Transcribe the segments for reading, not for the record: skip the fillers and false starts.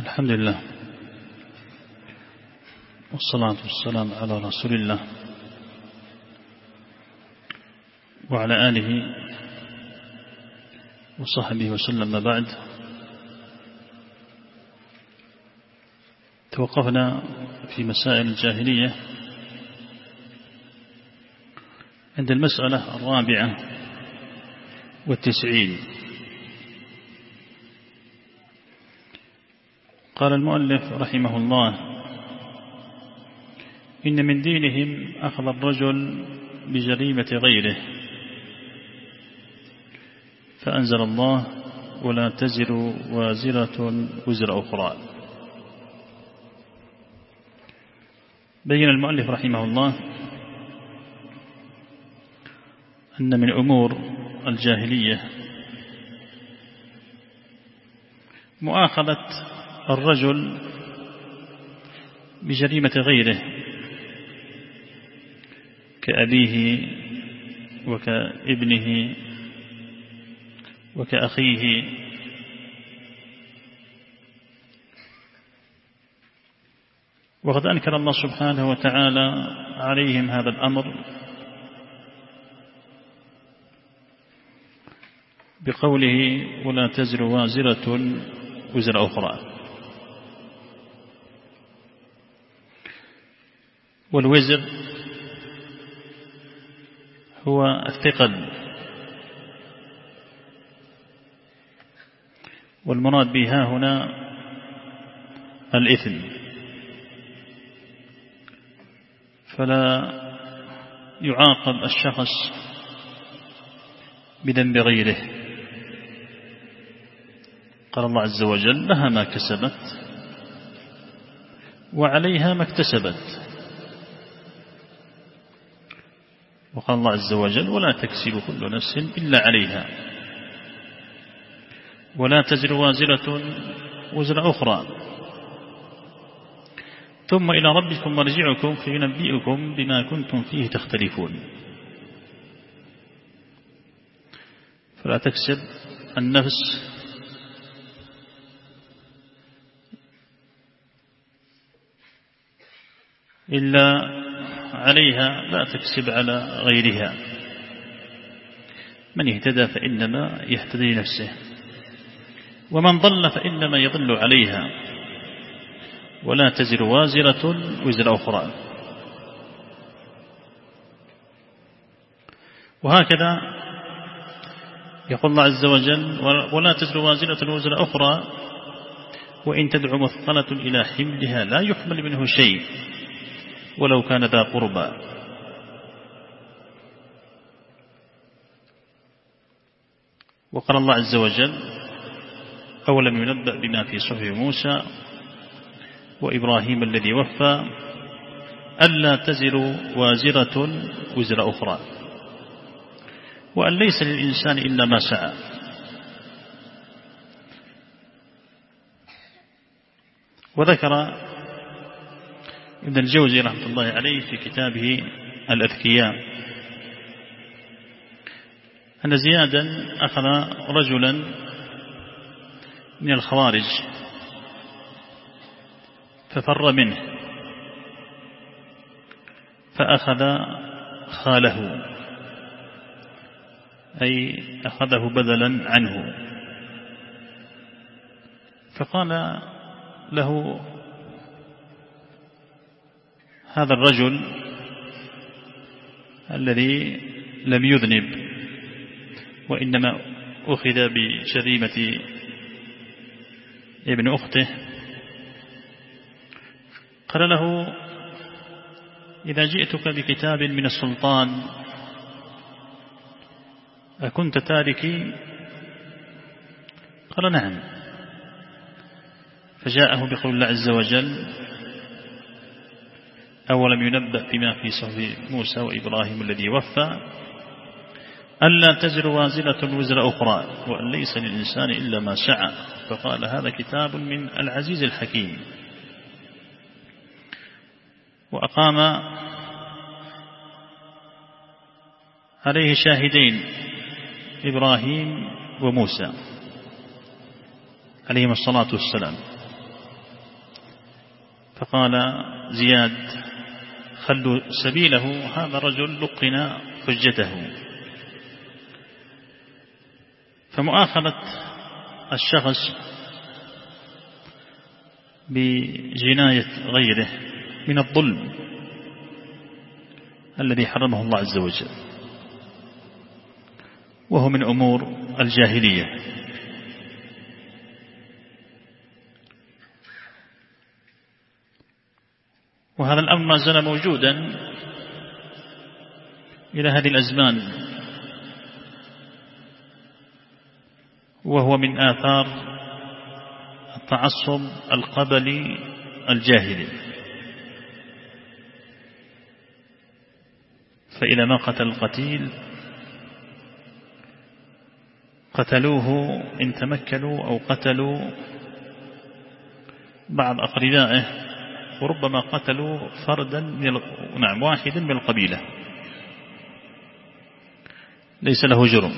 الحمد لله والصلاة والسلام على رسول الله وعلى آله وصحبه وسلم. بعد، توقفنا في مسائل الجاهلية عند المسألة 94. قال المؤلف رحمه الله: إن من دينهم أخذ الرجل بجريمة غيره، فأنزل الله: ولا تزر وازرة وزر أخرى. بين المؤلف رحمه الله أن من أمور الجاهلية مؤاخذة الرجل بجريمة غيره كأبيه وكابنه وكأخيه، وقد أنكر الله سبحانه وتعالى عليهم هذا الأمر بقوله: ولا تزر وازرة وزر أخرى. والوزر هو الثقل، والمراد بها هنا الإثم، فلا يعاقب الشخص بذنب غيره. قال الله عز وجل: لها ما كسبت وعليها ما اكتسبت. وقال الله عز وجل: ولا تكسب كل نفس إلا عليها، ولا تزر وازرة وزر أخرى، ثم إلى ربكم مرجعكم فينبئكم بما كنتم فيه تختلفون. فلا تكسب النفس إلا عليها، لا تكسب على غيرها. من اهتدى فإنما يهتدي نفسه، ومن ضل فإنما يضل عليها، ولا تزر وازرة وزر أخرى. وهكذا يقول الله عز وجل: ولا تزر وازرة وزر أخرى وإن تدع مثقلة إلى حملها لا يحمل منه شيء ولو كان ذا قربى. وقال الله عز وجل: أولم ينبأ بما في صحف موسى وإبراهيم الذي وفى ألا تزر وازرة وزر أخرى وأن ليس للإنسان إلا ما سعى. وذكر ابن الجوزي رحمة الله عليه في كتابه الأذكياء أن زيادا أخذ رجلا من الخوارج ففر منه، فأخذ خاله، أي أخذه بدلا عنه، فقال له هذا الرجل الذي لم يذنب وإنما أخذ بجريمة ابن أخته، قال له: إذا جئتك بكتاب من السلطان أكنت تاركي؟ قال: نعم. فجاءه بقول الله عز وجل: أولم ينبأ بما في صحف موسى وإبراهيم الذي وفى ألا تزر وازرة وزر أخرى وأن ليس للإنسان إلا ما سعى. فقال: هذا كتاب من العزيز الحكيم. وأقام عليه شاهدين إبراهيم وموسى عليهما الصلاة والسلام، فقال زياد: خلوا سبيله، هذا الرجل لقن حجته. فمؤاخذة الشخص بجناية غيره من الظلم الذي حرمه الله عز وجل، وهو من أمور الجاهلية. وهذا الأمر ما زال موجودا إلى هذه الأزمان، وهو من آثار التعصب القبلي الجاهلي. فإذا ما قتل القتيل قتلوه إن تمكنوا، أو قتلوا بعض أقربائه، وربما قتلوا فردا واحدا من القبيلة ليس له جرم.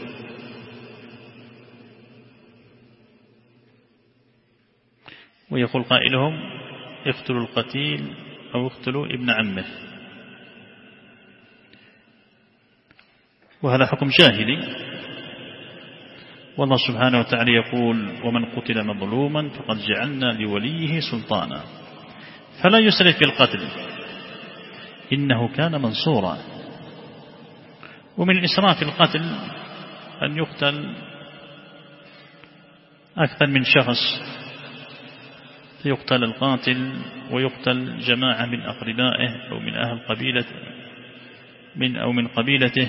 ويقول قائلهم: اقتلوا القتيل أو اقتلوا ابن عمه. وهذا حكم جاهلي. والله سبحانه وتعالى يقول: ومن قتل مظلوما فقد جعلنا لوليه سلطانا فلا يسرف في القتل إنه كان منصورا. ومن الإسراف في القتل أن يقتل أكثر من شخص، فيقتل القاتل ويقتل جماعة من أقربائه أو من أهل قبيلة من قبيلته.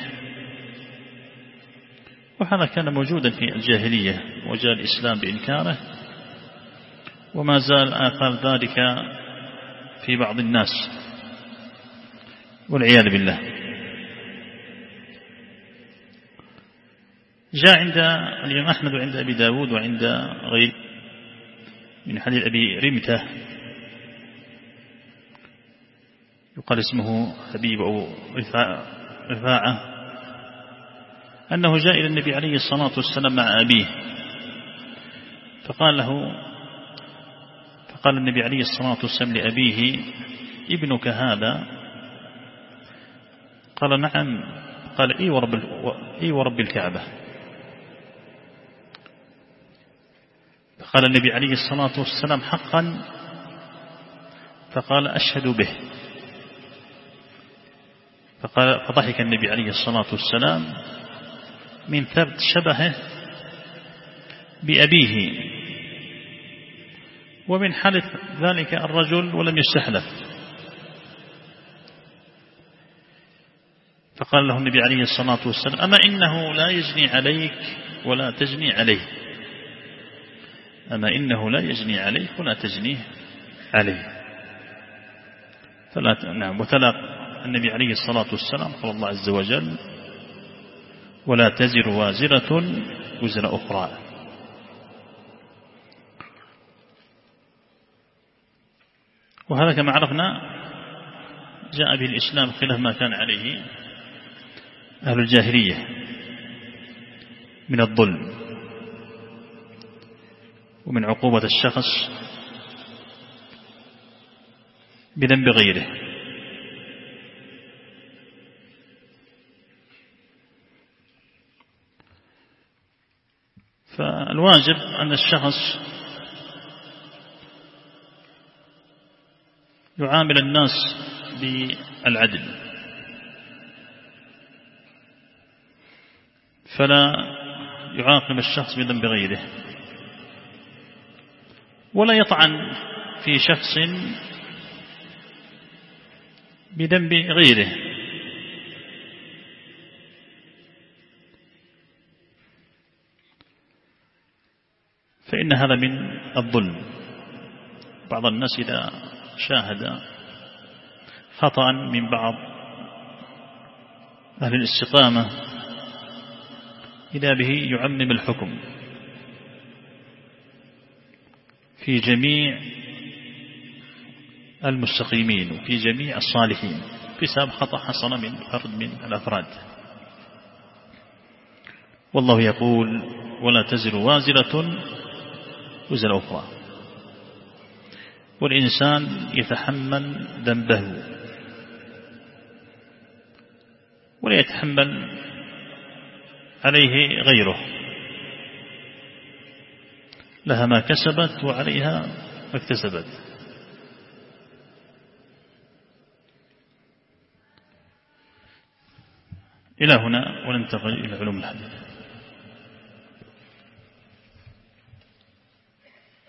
وهذا كان موجودا في الجاهلية، وجاء الإسلام بإنكاره، وما زال آثار ذلك في بعض الناس والعياذ بالله. جاء عند الإمام أحمد وعند أبي داود وعند غيره من حديث أبي رمته، يقال اسمه حبيب أو رفاعة، أنه جاء إلى النبي عليه الصلاة والسلام مع أبيه، فقال النبي عليه الصلاة والسلام لأبيه: ابنك هذا؟ قال: نعم. قال: إي ورب الكعبة. فقال النبي عليه الصلاة والسلام: حقا؟ فقال: أشهد به. فضحك النبي عليه الصلاة والسلام من ثبت شبهه بأبيه، ومن حلف ذلك الرجل ولم يستحلف. فقال له النبي عليه الصلاة والسلام: أما إنه لا يجني عليك ولا تجني عليه. أما إنه لا يجني عليك ولا تجنيه عليه. وتلا النبي عليه الصلاة والسلام قال الله عز وجل: ولا تزر وازرة وزر أخرى. وهذا كما عرفنا جاء به الإسلام خلاف ما كان عليه أهل الجاهلية من الظلم ومن عقوبة الشخص بذنب غيره. فالواجب أن الشخص يعامل الناس بالعدل، فلا يعاقب الشخص بذنب غيره، ولا يطعن في شخص بذنب غيره. فإن هذا من الظلم. بعض الناس إذا شاهد خطأ من بعض أهل الاستقامة إذا به يعمم الحكم في جميع المستقيمين وفي جميع الصالحين بسبب خطأ حصل من فرد من الأفراد. والله يقول: ولا تزر وازرة وزر أخرى. والإنسان يتحمل ذنبه ولا يتحمل عليه غيره، لها ما كسبت وعليها ما اكتسبت. إلى هنا وننتقل إلى علوم الحديث.